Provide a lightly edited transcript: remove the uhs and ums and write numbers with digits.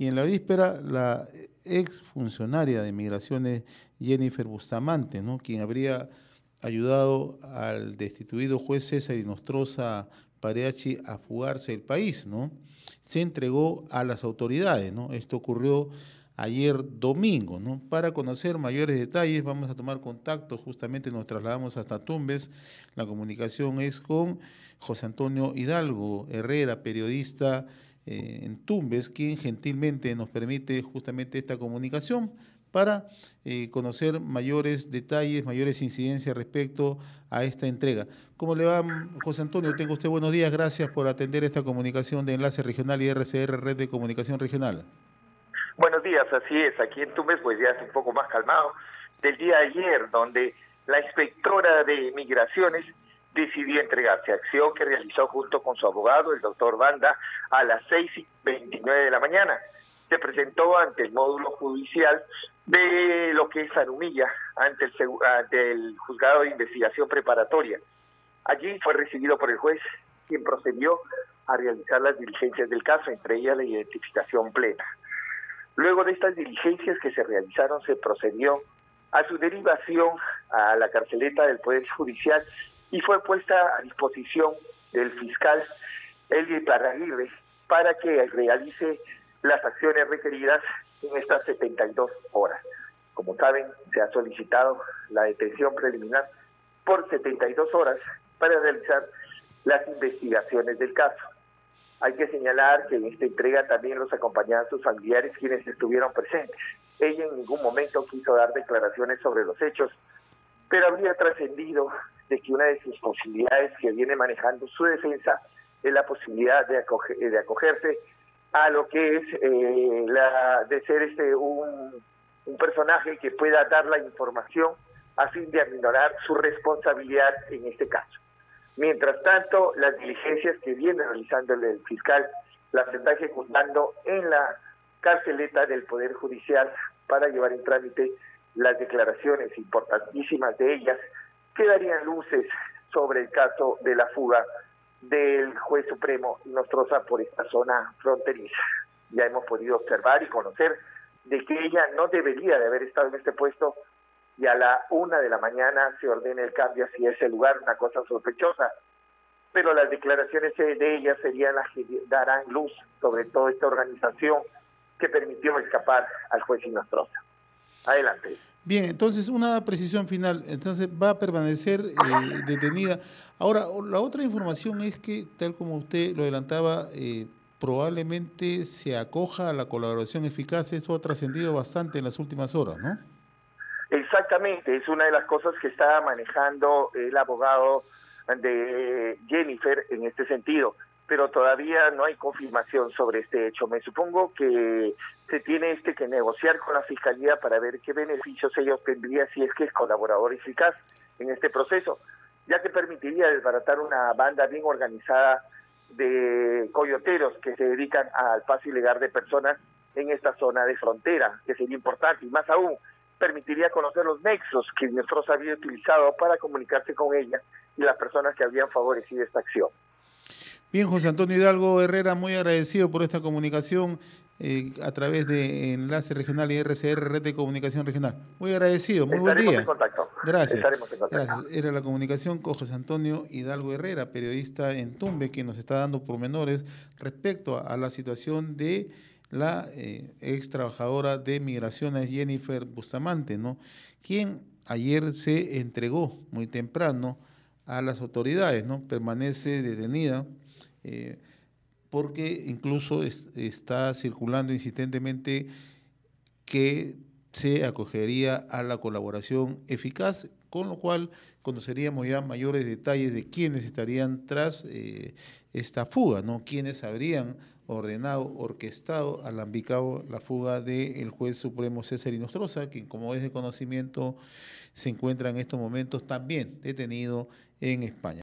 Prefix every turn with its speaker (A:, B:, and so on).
A: Y en la víspera, la ex funcionaria de Migraciones, Jennifer Bustamante, ¿no?, quien habría ayudado al destituido juez César Inostroza Pareachi a fugarse del país, ¿no?, se entregó a las autoridades, ¿no? Esto ocurrió ayer domingo, ¿no? Para conocer mayores detalles vamos a tomar contacto, justamente nos trasladamos hasta Tumbes. La comunicación es con José Antonio Hidalgo Herrera, periodista en Tumbes, quien gentilmente nos permite justamente esta comunicación para conocer mayores detalles, mayores incidencias respecto a esta entrega. ¿Cómo le va, José Antonio? Tenga usted buenos días, gracias por atender esta comunicación de Enlace Regional y RCR, Red de Comunicación Regional.
B: Buenos días, así es, aquí en Tumbes pues ya es un poco más calmado del día de ayer, donde la inspectora de Migraciones decidió entregarse, acción que realizó junto con su abogado, el doctor Banda, a las 6:29 de la mañana. Se presentó ante el módulo judicial de lo que es Arumilla, ante el juzgado de investigación preparatoria. Allí fue recibido por el juez, quien procedió a realizar las diligencias del caso, entre ellas la identificación plena. Luego de estas diligencias que se realizaron, se procedió a su derivación a la carceleta del Poder Judicial y fue puesta a disposición del fiscal Elvio Iparraguirre para que realice las acciones requeridas en estas 72 horas. Como saben, se ha solicitado la detención preliminar por 72 horas para realizar las investigaciones del caso. Hay que señalar que en esta entrega también los acompañaban sus familiares, quienes estuvieron presentes. Ella en ningún momento quiso dar declaraciones sobre los hechos, pero habría trascendido de que una de sus posibilidades que viene manejando su defensa es la posibilidad de acogerse a lo que es de ser un personaje que pueda dar la información a fin de aminorar su responsabilidad en este caso. Mientras tanto, las diligencias que viene realizando el fiscal las está ejecutando en la carceleta del Poder Judicial para llevar en trámite las declaraciones importantísimas de ellas que darían luces sobre el caso de la fuga del juez supremo Inostroza por esta zona fronteriza. Ya hemos podido observar y conocer de que ella no debería de haber estado en este puesto y a la 1 de la mañana se ordena el cambio hacia ese lugar, una cosa sospechosa, pero las declaraciones de ella serían las que darán luz sobre toda esta organización que permitió escapar al juez Inostroza. Adelante.
A: Bien, entonces una precisión final, entonces va a permanecer detenida. Ahora, la otra información es que, tal como usted lo adelantaba, probablemente se acoja a la colaboración eficaz. Esto ha trascendido bastante en las últimas horas, ¿no?
B: Exactamente, es una de las cosas que está manejando el abogado de Jennifer en este sentido, pero todavía no hay confirmación sobre este hecho. Me supongo que se tiene que negociar con la Fiscalía para ver qué beneficios ella obtendría si es que es colaborador eficaz en este proceso, ya que permitiría desbaratar una banda bien organizada de coyoteros que se dedican al paso ilegal de personas en esta zona de frontera, que sería importante, y más aún, permitiría conocer los nexos que Inostroza había utilizado para comunicarse con ella y las personas que habían favorecido esta acción.
A: Bien, José Antonio Hidalgo Herrera, muy agradecido por esta comunicación a través de Enlace Regional y RCR, Red de Comunicación Regional. Muy agradecido, muy buen día.
B: Estaremos en contacto.
A: Gracias.
B: Estaremos en contacto.
A: Gracias. Era la comunicación con José Antonio Hidalgo Herrera, periodista en Tumbes, que nos está dando pormenores respecto a la situación de la ex trabajadora de Migraciones, Jennifer Bustamante, ¿no?, quien ayer se entregó muy temprano a las autoridades, ¿no? Permanece detenida porque incluso está circulando insistentemente que se acogería a la colaboración eficaz, con lo cual conoceríamos ya mayores detalles de quiénes estarían tras esta fuga, ¿no? Quiénes habrían ordenado, orquestado, alambicado la fuga del juez supremo César Inostroza, quien, como es de conocimiento, se encuentra en estos momentos también detenido en España.